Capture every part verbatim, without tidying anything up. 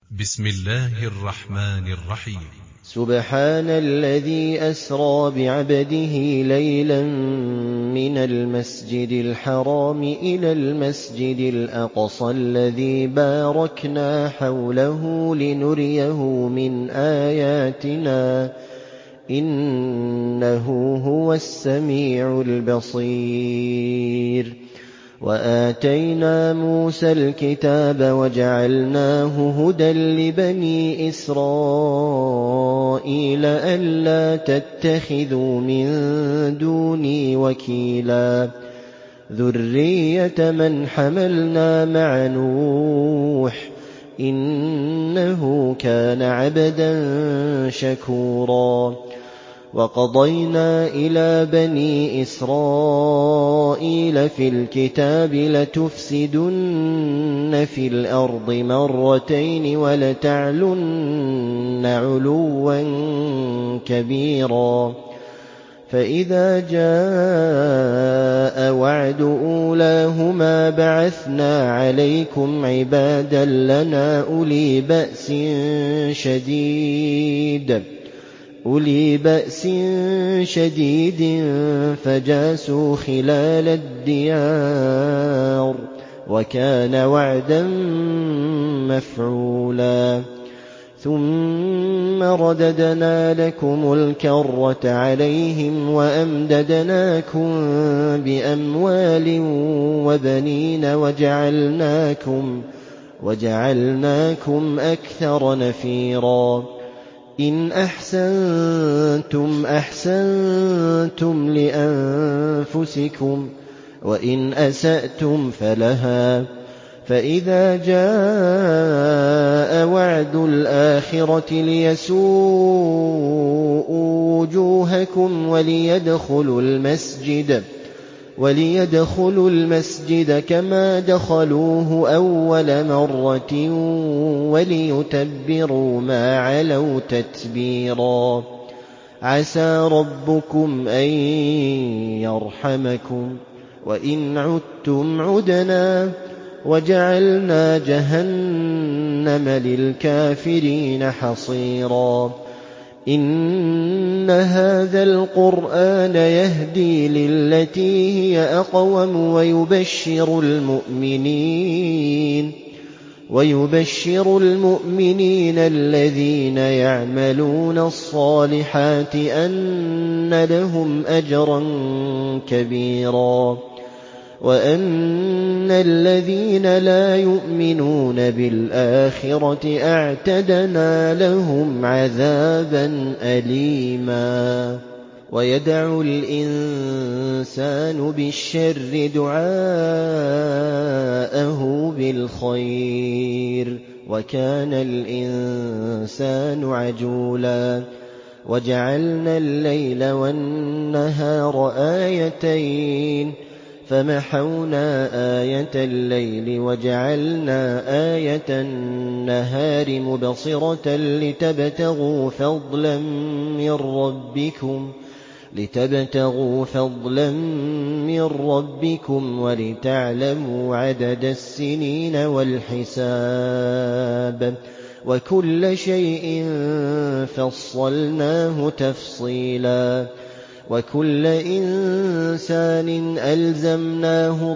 بسم الله الرحمن الرحيم. سبحان الذي أسرى بعبده ليلا من المسجد الحرام إلى المسجد الأقصى الذي باركنا حوله لنريه من آياتنا إنه هو السميع البصير. وآتينا موسى الكتاب وجعلناه هدى لبني إسرائيل ألا تتخذوا من دوني وكيلا ذرية من حملنا مع نوح إنه كان عبدا شكورا. وقضينا إلى بني إسرائيل في الكتاب لتفسدن في الأرض مرتين ولتعلن علوا كبيرا. فإذا جاء وعد أولاهما بعثنا عليكم عبادا لنا أولي بأس شديد أولي بأس شديد فجاسوا خلال الديار وكان وعدا مفعولا. ثم رددنا لكم الكرة عليهم وأمددناكم بأموال وبنين وجعلناكم, وجعلناكم أكثر نفيرا. إن أحسنتم أحسنتم لأنفسكم وإن أسأتم فلها. فإذا جاء وعد الآخرة ليسوءوا وجوهكم وليدخلوا المسجد وليدخلوا المسجد كما دخلوه أول مرة وليتبروا ما علوا تتبيرا. عسى ربكم أن يرحمكم وإن عدتم عدنا وجعلنا جهنم للكافرين حصيرا. إن هذا القرآن يهدي للتي هي أقوم ويبشر المؤمنين ويبشر المؤمنين الذين يعملون الصالحات أن لهم أجرا كبيرا. وأن الذين لا يؤمنون بالآخرة أعتدنا لهم عذابا أليما. ويدعو الإنسان بالشر دعاءه بالخير وكان الإنسان عجولا. وجعلنا الليل والنهار آيتين فمحونا آية الليل وجعلنا آية النهار مبصرة لتبتغوا فضلا من ربكم لتبتغوا فضلا من ربكم ولتعلموا عدد السنين والحساب وكل شيء فصلناه تفصيلا. وكل إنسان ألزمناه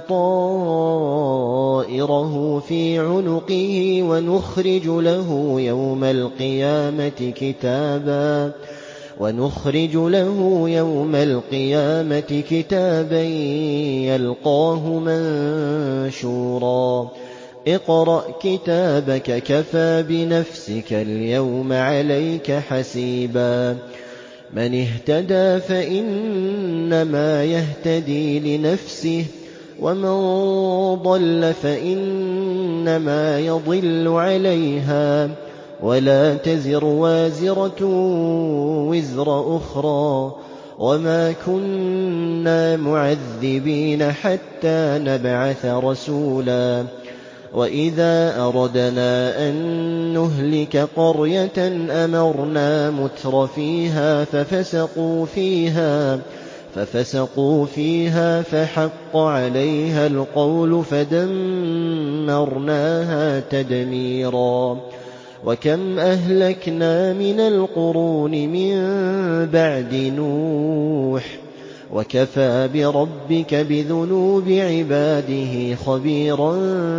طائره في عنقه ونخرج له يوم القيامة كتابا ونخرج له يوم القيامة كتابا يلقاه منشورا. اقرأ كتابك كفى بنفسك اليوم عليك حسيبا. من اهتدى فإنما يهتدي لنفسه ومن ضل فإنما يضل عليها ولا تزر وازرة وزر أخرى وما كنا معذبين حتى نبعث رسولا. وإذا أردنا أن نهلك قرية أمرنا متر فيها ففسقوا فيها ففسقوا فيها فحق عليها القول فدمرناها تدميرا. وكم أهلكنا من القرون من بعد نوح وكفى بربك بذنوب عباده خبيرا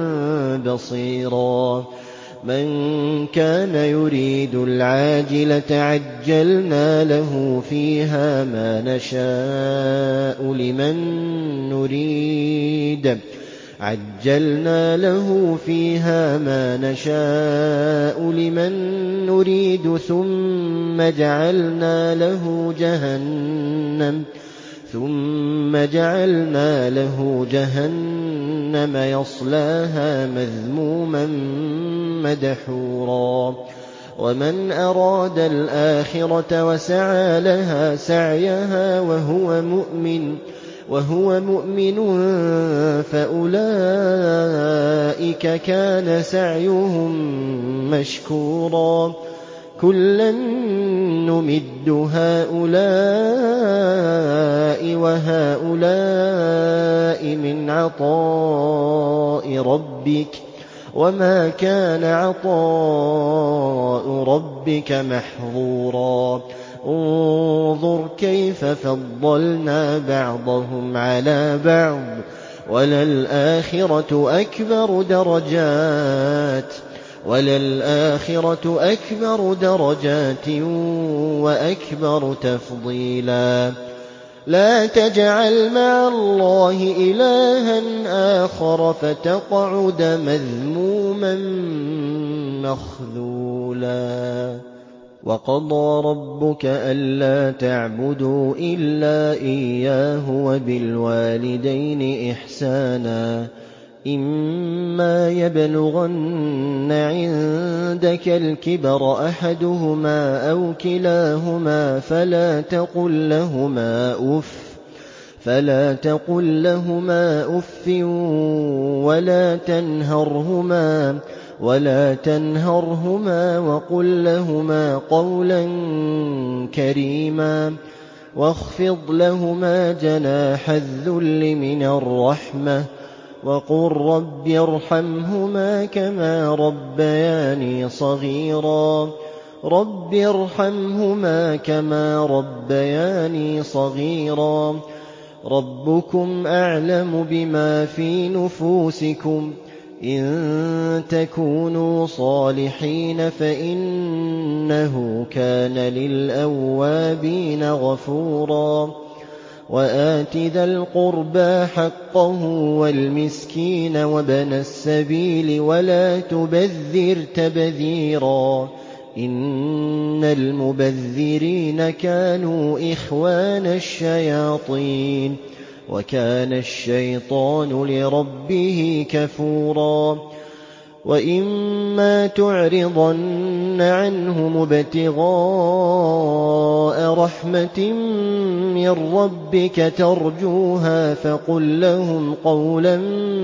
بصيرا من كان يريد العاجلة عجلنا له فيها ما نشاء لمن نريد عجلنا له فيها ما نشاء لمن نريد ثم جعلنا له جهنم ثم جعلنا له جهنم يصلاها مذموما مدحورا ومن أراد الآخرة وسعى لها سعيها وهو مؤمن وهو مؤمن فأولئك كان سعيهم مشكورا كلا نمد هؤلاء وهؤلاء من عطاء ربك وما كان عطاء ربك محظورا انظر كيف فضلنا بعضهم على بعض وللآخرة أكبر درجات وللآخرة أكبر درجات وأكبر تفضيلا لا تجعل مع الله إلها آخر فتقعد مذموما مخذولا وقضى ربك ألا تعبدوا إلا إياه وبالوالدين إحسانا إما يبلغن عندك الكبر أحدهما أو كلاهما فلا تقل لهما أف فلا تقل لهما أف ولا تنهرهما ولا تنهرهما وقل لهما قولا كريما واخفض لهما جناح الذل من الرحمة وقل رب ارحمهما كما ربياني صغيرا رب ارحمهما كما ربياني صغيرا ربكم أعلم بما في نفوسكم إن تكونوا صالحين فإنه كان للأوابين غفورا وآت ذا القربى حقه والمسكين وابن السبيل ولا تبذر تبذيرا إن المبذرين كانوا إخوان الشياطين وكان الشيطان لربه كفورا وإما تعرضن عنهم ابتغاء رحمة من ربك ترجوها فقل لهم قولا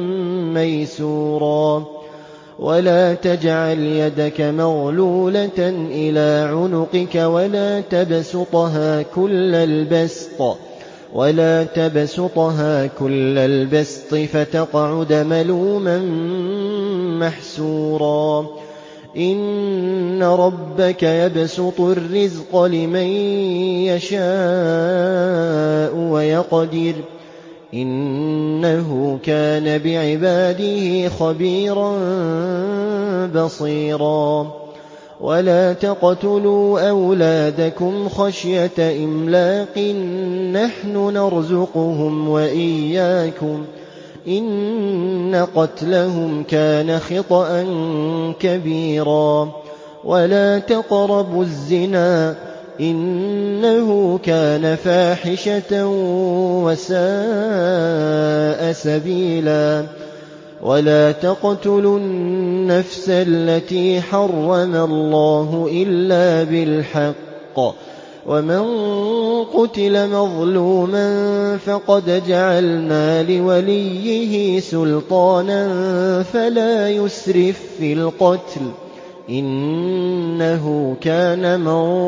ميسورا ولا تجعل يدك مغلولة إلى عنقك ولا تبسطها كل البسط ولا تبسطها كل البسط فتقعد ملوما محسورا إن ربك يبسط الرزق لمن يشاء ويقدر إنه كان بعباده خبيرا بصيرا ولا تقتلوا أولادكم خشية إملاق نحن نرزقهم وإياكم إن قتلهم كان خطأ كبيرا ولا تقربوا الزنا إنه كان فاحشة وساء سبيلا ولا تقتلوا النفس التي حرم الله إلا بالحق ومن قتل مظلوما فقد جعلنا لوليه سلطانا فلا يسرف في القتل إنه كان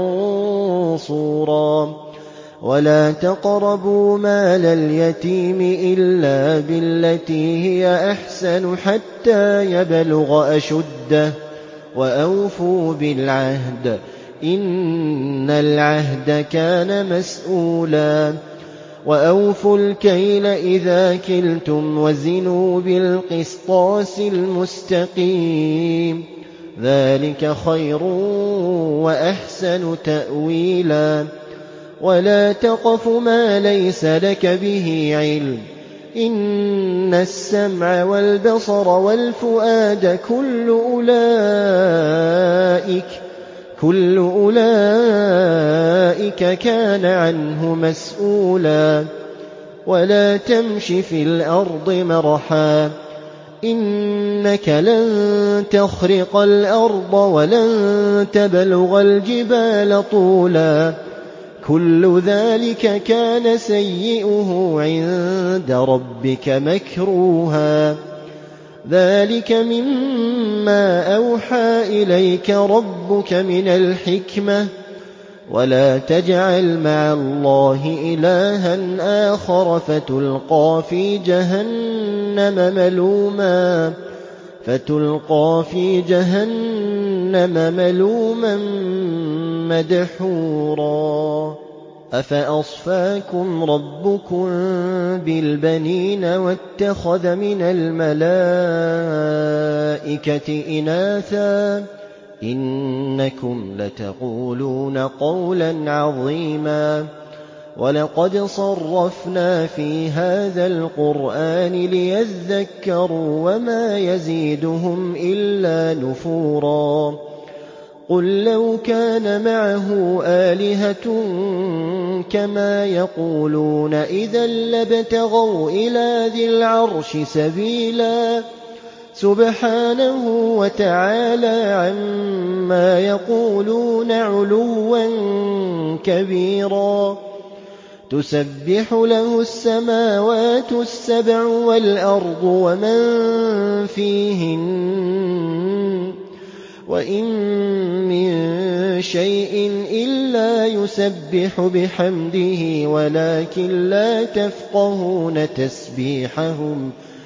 منصورا ولا تقربوا مال اليتيم إلا بالتي هي أحسن حتى يبلغ أشده وأوفوا بالعهد إن العهد كان مسؤولا وأوفوا الكيل إذا كلتم وزنوا بالقسطاس المستقيم ذلك خير وأحسن تأويلا ولا تقف ما ليس لك به علم إن السمع والبصر والفؤاد كل أولئك كل أولئك كان عنه مسؤولا ولا تمش في الأرض مرحا إنك لن تخرق الأرض ولن تبلغ الجبال طولا كل ذلك كان سيئه عند ربك مكروها ذلك مما أوحى إليك ربك من الحكمة ولا تجعل مع الله إلها آخر فتلقى في جهنم ملوما فتلقى في جهنم ملوما مدحورا أفأصفاكم ربكم بالبنين واتخذ من الملائكة إناثا إنكم لتقولون قولا عظيما ولقد صرفنا في هذا القرآن ليذكروا وما يزيدهم إلا نفورا قل لو كان معه آلهة كما يقولون إذا لابتغوا إلى ذي العرش سبيلا سبحانه وتعالى عما يقولون علوا كبيرا تسبح له السماوات السبع والأرض ومن فيهن وإن من شيء إلا يسبح بحمده ولكن لا تفقهون تسبيحهم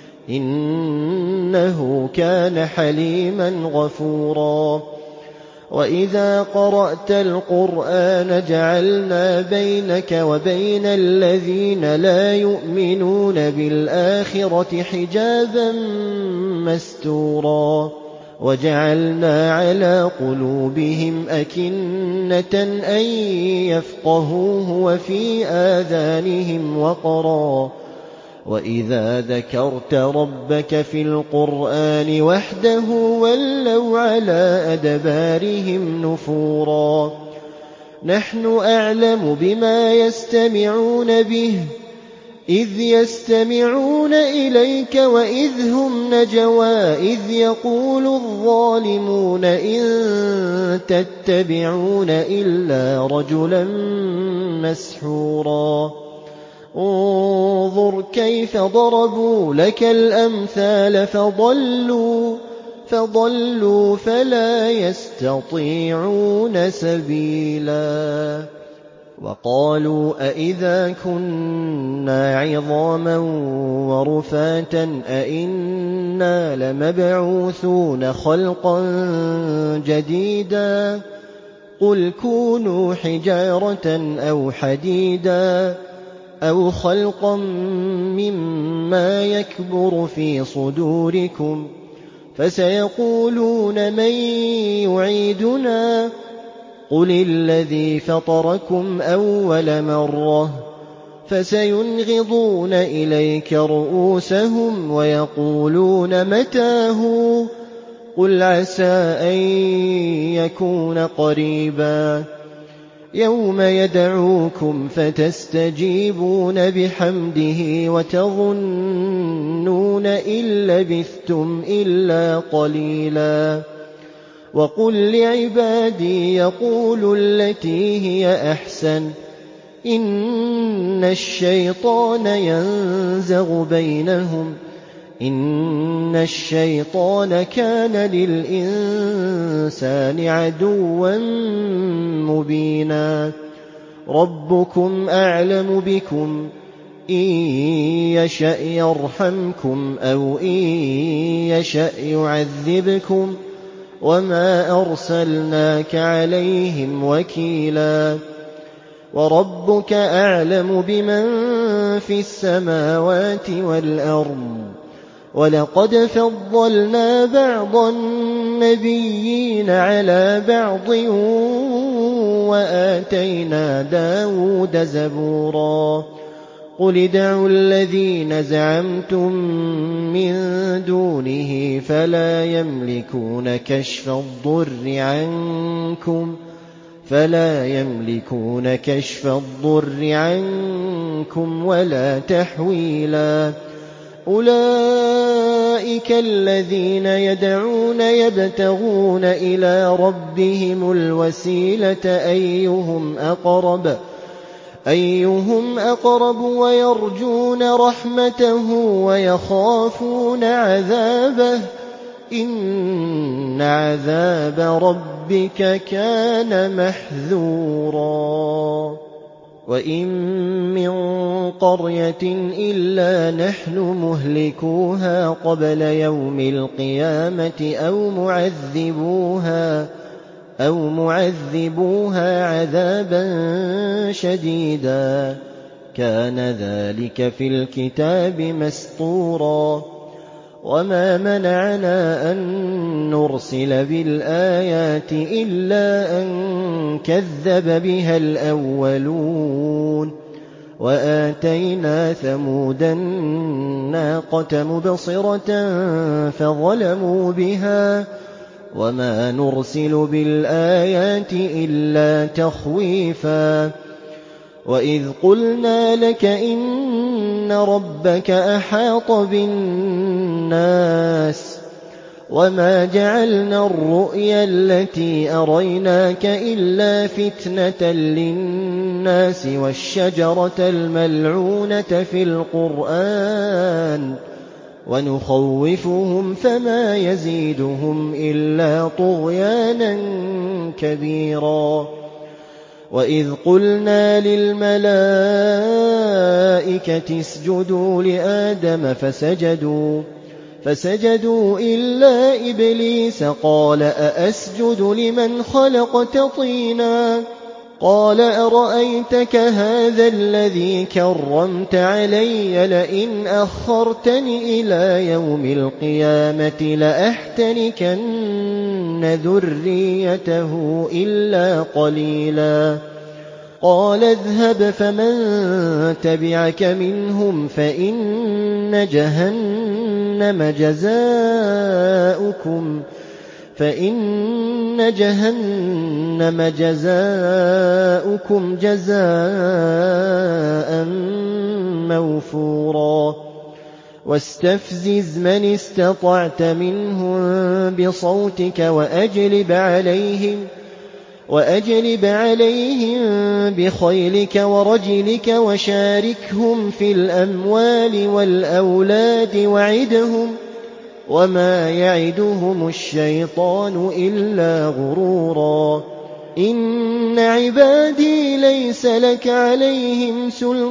إنه كان حليما غفورا وإذا قرأت القرآن جعلنا بينك وبين الذين لا يؤمنون بالآخرة حجابا مستورا وجعلنا على قلوبهم أكنة أن يفقهوه وفي آذانهم وقرا وإذا ذكرت ربك في القرآن وحده ولوا على أدبارهم نفورا نحن أعلم بما يستمعون به إذ يستمعون إليك وإذ هم نجوى إذ يقول الظالمون إن تتبعون إلا رجلا مسحورا انظر كيف ضربوا لك الأمثال فضلوا فضلوا فلا يستطيعون سبيلا وقالوا أئذا كنا عظاما ورفاتا أئنا لمبعوثون خلقا جديدا قل كونوا حجارة أو حديدا أو خلقا مما يكبر في صدوركم فسيقولون من يعيدنا قل الذي فطركم أول مرة فسينغضون إليك رؤوسهم ويقولون متاه قل عسى أن يكون قريبا يوم يدعوكم فتستجيبون بحمده وتظنون إن لبثتم إلا قليلا وقل لعبادي يقولوا التي هي أحسن إن الشيطان ينزغ بينهم إن الشيطان كان للإنسان عدوا مبينا ربكم أعلم بكم إن يشأ يرحمكم أو إن يشأ يعذبكم وما أرسلناك عليهم وكيلا وربك أعلم بمن في السماوات والأرض ولقد فضلنا بعض النبيين على بعض وآتينا داود زبورا قل ادعوا الذين زعمتم من دونه فلا يملكون كشف الضر عنكم فلا يملكون كشف الضر عنكم ولا تحويلا أولئك الذين يدعون يبتغون إلى ربهم الوسيلة أيهم أقرب أيهم أقرب ويرجون رحمته ويخافون عذابه إن عذاب ربك كان محذورا وإن من قرية إلا نحن مهلكوها قبل يوم القيامة أو معذبوها أو معذبوها عذابا شديدا كان ذلك في الكتاب مسطورا وما منعنا أن نرسل بالآيات إلا أن كذب بها الأولون وآتينا ثمود الناقة مبصرة فظلموا بها وما نرسل بالآيات إلا تخويفا وإذ قلنا لك إن ربك أحاط بالناس وما جعلنا الرؤيا التي أريناك إلا فتنة للناس والشجرة الملعونة في القرآن ونخوفهم فما يزيدهم إلا طغيانا كبيرا وإذ قلنا للملائكة اسجدوا لآدم فسجدوا فسجدوا إلا إبليس قال أأسجد لمن خلقت طينا قال أرأيتك هذا الذي كرمت علي لئن أخرتني إلى يوم القيامة لأحتنكن ذريته إلا قليلا قال اذهب فمن تبعك منهم فإن جهنم جزاؤكم فإن جهنم جزاؤكم جزاء موفورا واستفزز من استطعت منهم بصوتك وأجلب عليهم وأجلب عليهم بخيلك ورجلك وشاركهم في الأموال والأولاد وعدهم وما يعدهم الشيطان إلا غرورا إن عبادي ليس لك عليهم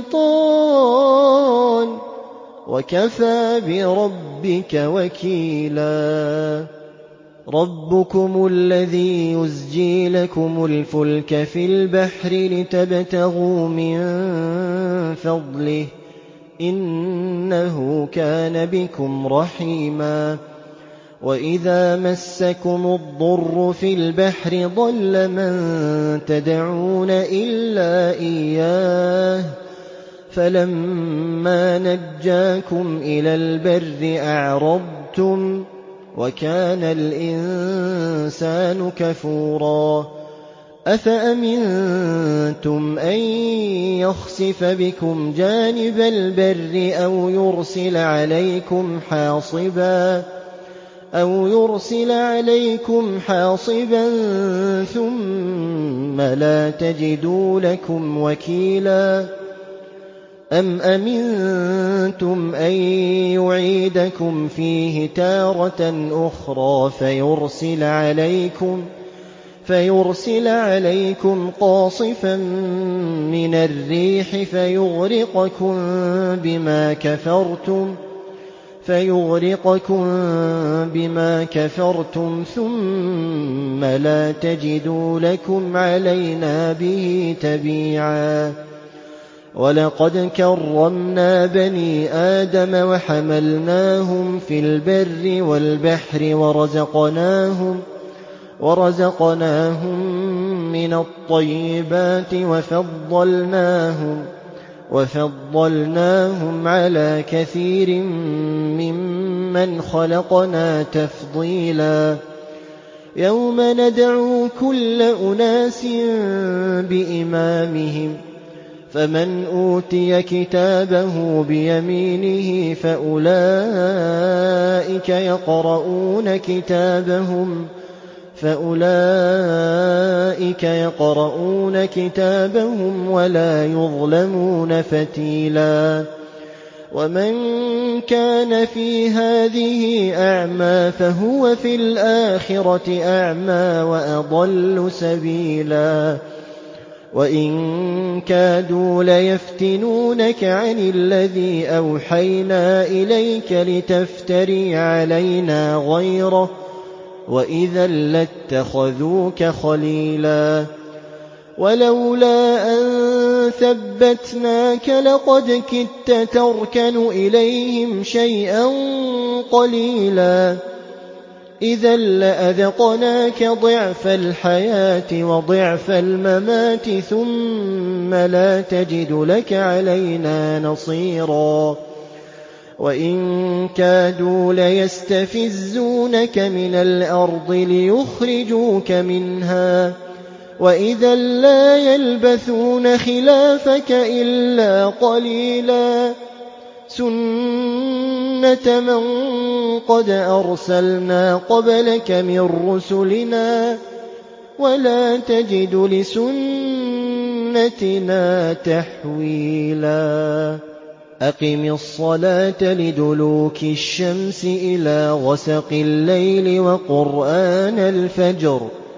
سلطان وكفى بربك وكيلا ربكم الذي يزجي لكم الفلك في البحر لتبتغوا من فضله إنه كان بكم رحيما وإذا مسكم الضر في البحر ضل من تدعون إلا إياه فلما نجاكم إلى البر أعرضتم وكان الإنسان كفورا أفأمنتم أن يخسف بكم جانب البر أو يرسل عليكم حاصبا أو يرسل عليكم حاصبا ثم لا تجدوا لكم وكيلا أم أمنتم أن يعيدكم فيه تارة أخرى فيرسل عليكم فيرسل عليكم قاصفا من الريح فيغرقكم بما كفرتم فيغرقكم بما كفرتم ثم لا تجدوا لكم علينا به تبيعا ولقد كرمنا بني آدم وحملناهم في البر والبحر ورزقناهم ورزقناهم من الطيبات وفضلناهم وفضلناهم على كثير ممن خلقنا تفضيلا يوم ندعو كل أناس بإمامهم فمن أوتي كتابه بيمينه فأولئك يقرؤون كتابهم فأولئك يقرؤون كتابهم ولا يظلمون فتيلا ومن كان في هذه أعمى فهو في الآخرة أعمى وأضل سبيلا وإن كادوا ليفتنونك عن الذي أوحينا إليك لتفتري علينا غيره وإذا لاتخذوك خليلا ولولا أن ثبتناك لقد كدت تركن إليهم شيئا قليلا إذا لأذقناك ضعف الحياة وضعف الممات ثم لا تجد لك علينا نصيرا وإن كادوا ليستفزونك من الأرض ليخرجوك منها وإذا لا يلبثون خلافك إلا قليلا سنة من قد أرسلنا قبلك من رسلنا ولا تجد لسنتنا تحويلا أقم الصلاة لدلوك الشمس إلى غسق الليل وقرآن الفجر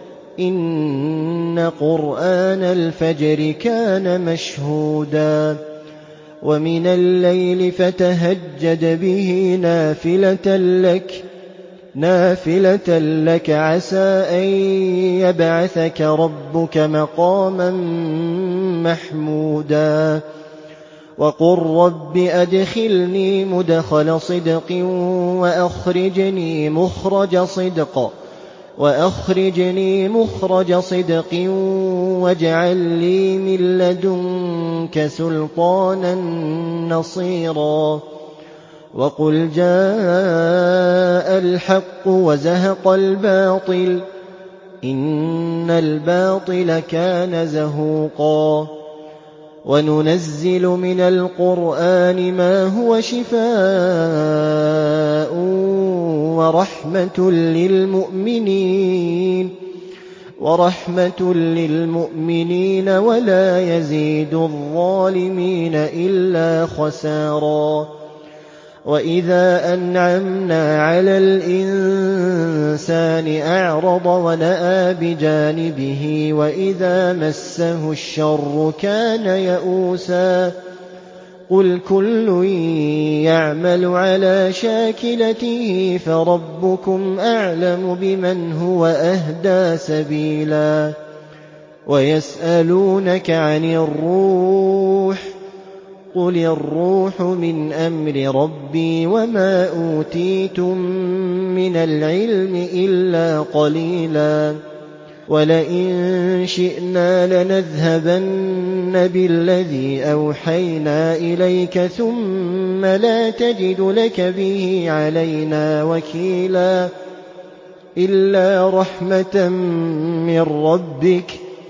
إن قرآن الفجر كان مشهودا ومن الليل فتهجد به نافلة لك نافلة لك عسى أن يبعثك ربك مقاما محمودا وقل رب أدخلني مدخل صدق وأخرجني مخرج صدق وأخرجني مخرج صدق واجعل لي من لدنك سلطانا نصيرا وقل جاء الحق وزهق الباطل إن الباطل كان زهوقا وننزل من القرآن ما هو شفاء ورحمة للمؤمنين ورحمة للمؤمنين ولا يزيد الظالمين إلا خسارا وإذا أنعمنا على الإنسان أعرض ونأى بجانبه وإذا مسه الشر كان يئوسا قل كل يعمل على شاكلته فربكم أعلم بمن هو أهدى سبيلا ويسألونك عن الروح قل الروح من أمر ربي وما أوتيتم من العلم إلا قليلا ولئن شئنا لنذهبن بالذي أوحينا إليك ثم لا تجد لك به علينا وكيلا إلا رحمة من ربك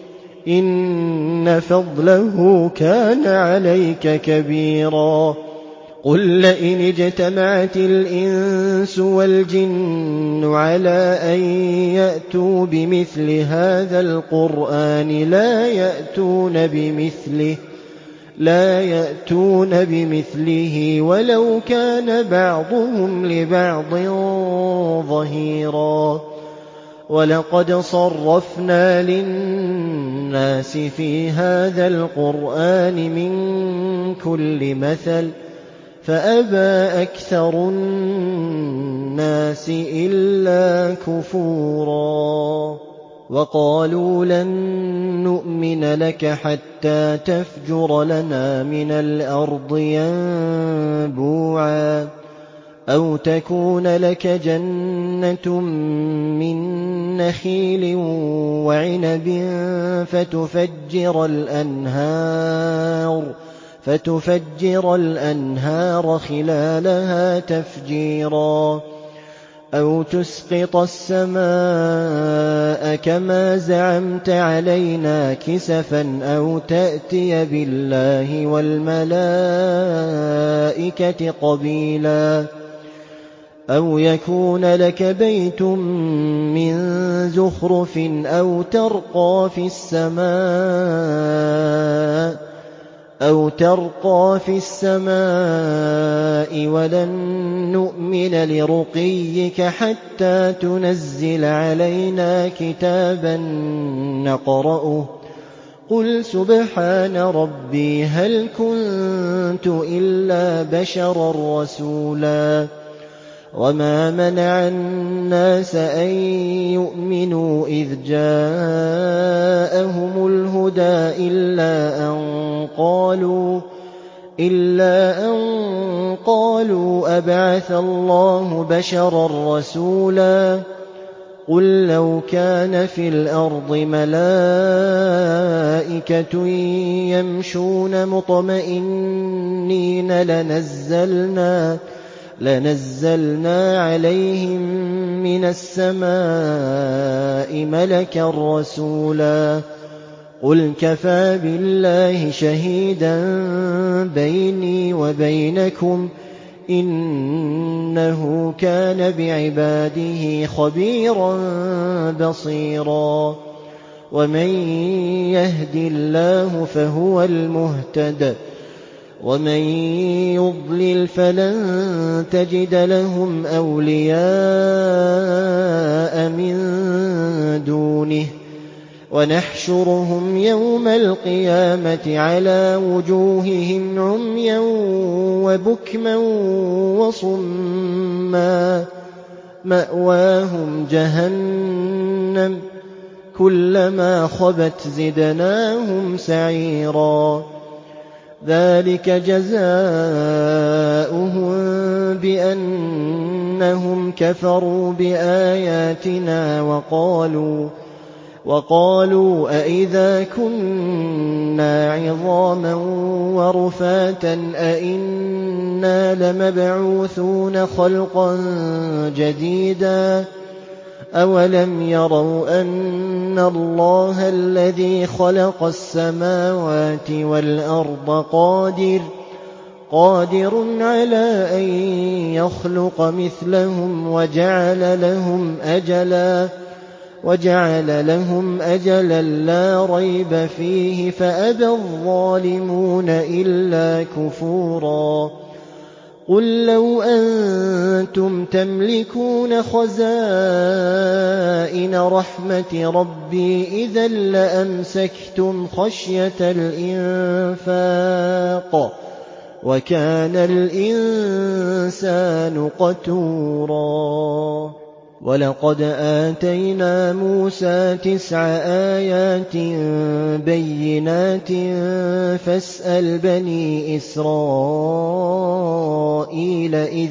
إن فضله كان عليك كبيرا قل لئن اجتمعت الإنس والجن على أن يأتوا بمثل هذا القرآن لا يأتون بمثله لا يأتون بمثله ولو كان بعضهم لبعض ظهيرا ولقد صرفنا للناس في هذا القرآن من كل مثل فأبى أكثر الناس إلا كفورا وقالوا لن نؤمن لك حتى تفجر لنا من الأرض ينبوعا أو تكون لك جنة من نخيل وعنب فتفجر الأنهار فتفجر الأنهار خلالها تفجيرا أو تسقط السماء كما زعمت علينا كسفا أو تأتي بالله والملائكة قبيلا أو يكون لك بيت من زخرف أو ترقى في السماء أو ترقى في السماء ولن نؤمن لرقيك حتى تنزل علينا كتابا نقرأه قل سبحان ربي هل كنت إلا بشرا رسولا وما منع الناس أن يؤمنوا إذ جاءهم الهدى إلا أن قالوا إلا أن قالوا أبعث الله بشرا رسولا قل لو كان في الأرض ملائكة يمشون مطمئنين لنزلنا لنزلنا عليهم من السماء ملكا رسولا قل كفى بالله شهيدا بيني وبينكم إنه كان بعباده خبيرا بصيرا ومن يهد الله فهو المهتد ومن يضلل فلن تجد لهم أولياء من دونه ونحشرهم يوم القيامة على وجوههم عميا وبكما وصما مأواهم جهنم كلما خبت زدناهم سعيرا ذلك جزاؤهم بأنهم كفروا بآياتنا وقالوا وقالوا أئذا كنا عظاما ورفاتا أئنا لمبعوثون خلقا جديدا أولم يروا أن الله الذي خلق السماوات والأرض قادر قادر على أن يخلق مثلهم وجعل لهم أجلا وجعل لهم أجلا لا ريب فيه فأبى الظالمون إلا كفورا قل لو أنتم تملكون خزائن رحمة ربي إذا لأمسكتم خشية الإنفاق وكان الإنسان قتورا ولقد آتينا موسى تسع آيات بينات فاسأل بني إسرائيل إذ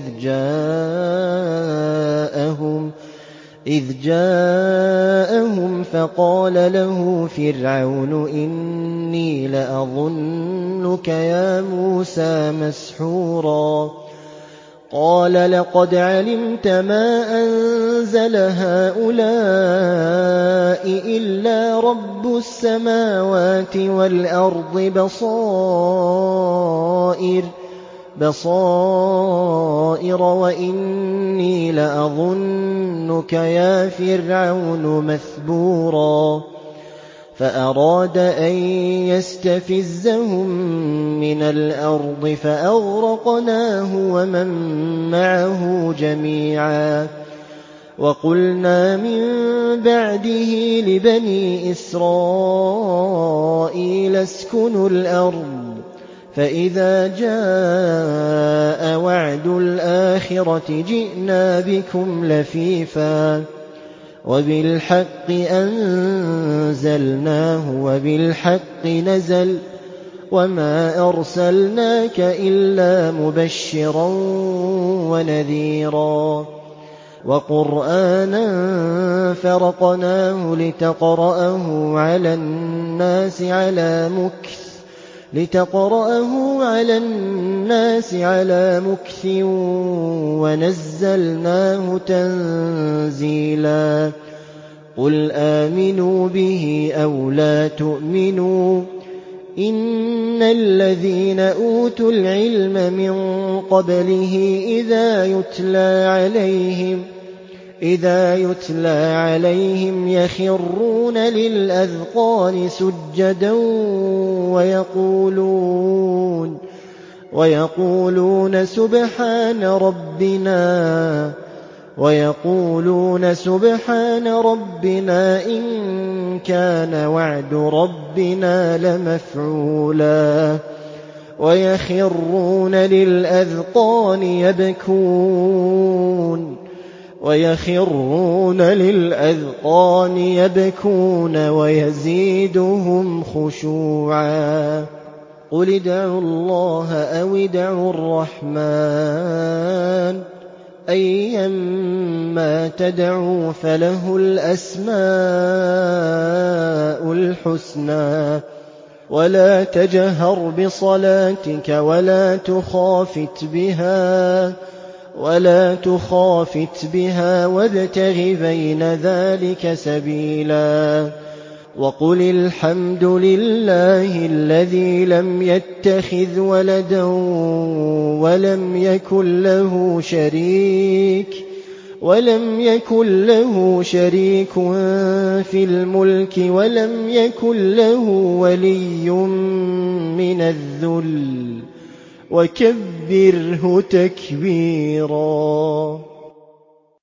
جاءهم إذ جاءهم فقال له فرعون إني لأظنك يا موسى مسحورا قال لقد علمت ما أنزل هؤلاء إلا رب السماوات والأرض بصائر بصائر وإني لأظنك يا فرعون مثبورا فأراد أن يستفزهم من الأرض فأغرقناه ومن معه جميعا وقلنا من بعده لبني إسرائيل اسكنوا الأرض فإذا جاء وعد الآخرة جئنا بكم لفيفا وبالحق أنزلناه وبالحق نزل وما أرسلناك إلا مبشرا ونذيرا وقرآنا فرقناه لتقرأه على الناس على مكث لتقرأه على الناس على مكث ونزلناه تنزيلا قل آمنوا به أو لا تؤمنوا إن الذين أوتوا العلم من قبله إذا يتلى عليهم إذا يتلى عليهم يخرون للأذقان سجدا ويقولون ويقولون سبحان ربنا ويقولون سبحان ربنا إن كان وعد ربنا لمفعولا ويخرون للأذقان يبكون ويخرون للأذقان يبكون ويزيدهم خشوعا قل ادعوا الله أو ادعوا الرحمن أيما تدعوا فله الأسماء الحسنى ولا تجهر بصلاتك ولا تخافت بها ولا تخافت بها وابتغ بين ذلك سبيلا وقل الحمد لله الذي لم يتخذ ولدا ولم يكن له شريك ولم يكن له شريك في الملك ولم يكن له ولي من الذل وكبره تكبيرا.